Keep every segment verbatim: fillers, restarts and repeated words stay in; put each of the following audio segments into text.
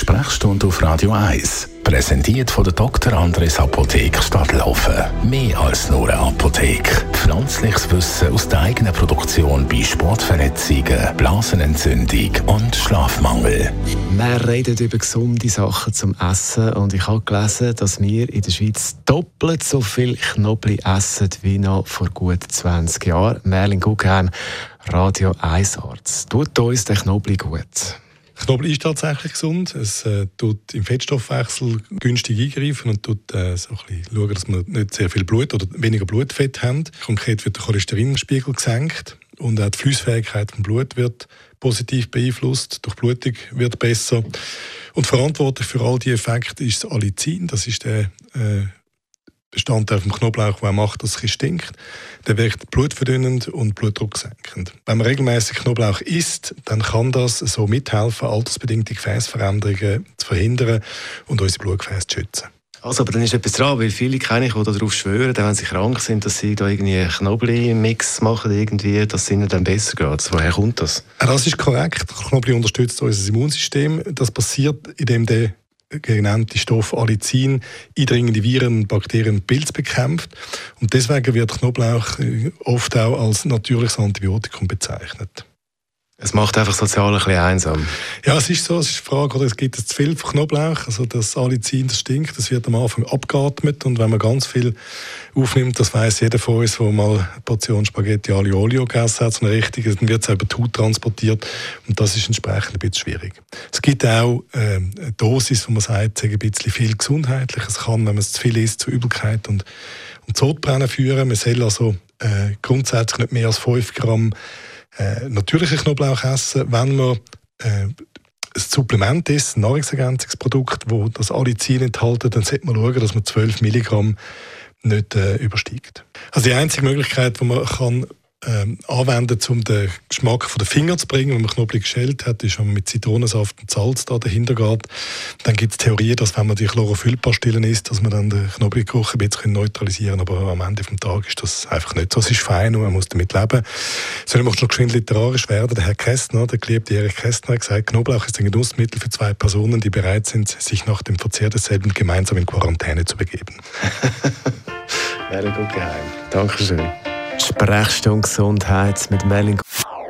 Sprechstunde auf Radio eins. Präsentiert von der Doktor Andres Apotheke Stadtlaufen. Mehr als nur eine Apotheke. Pflanzliches Wissen aus der eigenen Produktion bei Sportverletzungen, Blasenentzündung und Schlafmangel. Wir reden über gesunde Sachen zum Essen und ich habe gelesen, dass wir in der Schweiz doppelt so viel Knoblauch essen wie noch vor gut zwanzig Jahren. Merlin Guggenheim, Radio eins Arzt. Tut uns der Knoblauch gut? Knoblauch ist tatsächlich gesund. Es äh, tut im Fettstoffwechsel günstig eingreifen und tut äh, so ein bisschen schauen, dass wir nicht sehr viel Blut oder weniger Blutfett haben. Konkret wird der Cholesterinspiegel gesenkt und auch die Flussfähigkeit vom Blut wird positiv beeinflusst. Die Durchblutung wird besser. Und verantwortlich für all diese Effekte ist das Allicin. Das ist der äh, Bestandteil vom Knoblauch, der macht, dass es stinkt. Der wirkt blutverdünnend und blutdrucksenkend. Wenn man regelmäßig Knoblauch isst, dann kann das so mithelfen, altersbedingte Gefäßveränderungen zu verhindern und unsere Blutgefäße zu schützen. Also, aber dann ist etwas dran, weil viele kenne ich, die darauf schwören, wenn sie krank sind, dass sie da irgendwie einen Knoblauch-Mix machen, irgendwie, dass es ihnen dann besser geht. Woher kommt das? Das ist korrekt. Knoblauch unterstützt unser Immunsystem. Das passiert, indem der genannte Stoff Allicin eindringende Viren, Bakterien und Pilze bekämpft. Und deswegen wird Knoblauch oft auch als natürliches Antibiotikum bezeichnet. Es macht einfach sozial ein bisschen einsam. Ja, es ist so. Es ist die Frage, oder es gibt zu viel Knoblauch. Also das Allicin, das stinkt, das wird am Anfang abgeatmet. Und wenn man ganz viel aufnimmt, das weiss jeder von uns, der mal eine Portion Spaghetti Aglio Olio gegessen hat, so eine richtige, dann wird es auch über die Haut transportiert. Und das ist entsprechend ein bisschen schwierig. Es gibt auch äh, eine Dosis, wo man sagt, es ist ein bisschen viel gesundheitlich. Es kann, wenn man es zu viel isst, zu Übelkeit und, und Sodbrennen führen. Man soll also äh, grundsätzlich nicht mehr als fünf Gramm Äh, natürlichen Knoblauch essen. Wenn man äh, ein Supplement ist, ein Nahrungsergänzungsprodukt, das das Allicin enthält, dann sollte man schauen, dass man zwölf Milligramm nicht äh, übersteigt. Also die einzige Möglichkeit, die man kann, ähm, anwenden kann, um den Geschmack von den Fingern zu bringen, wenn man Knoblauch geschält hat, ist, wenn man mit Zitronensaft und Salz da dahinter geht. Dann gibt es Theorien, dass wenn man die Chlorophyllpastillen isst, dass man dann den Knoblauchgeruch ein bisschen neutralisieren kann. Aber am Ende des Tages ist das einfach nicht so. Es ist fein und man muss damit leben. Soll ich noch geschwind literarisch werden? Der Herr Kästner, der geliebte Erich Kästner, hat gesagt, Knoblauch ist ein Genussmittel für zwei Personen, die bereit sind, sich nach dem Verzehr desselben gemeinsam in Quarantäne zu begeben. Merlin Guggenheim. Dankeschön. Sprechstunde Gesundheit mit Merlin.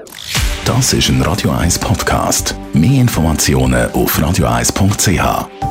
Das ist ein Radio eins Podcast. Mehr Informationen auf radio eins punkt c h.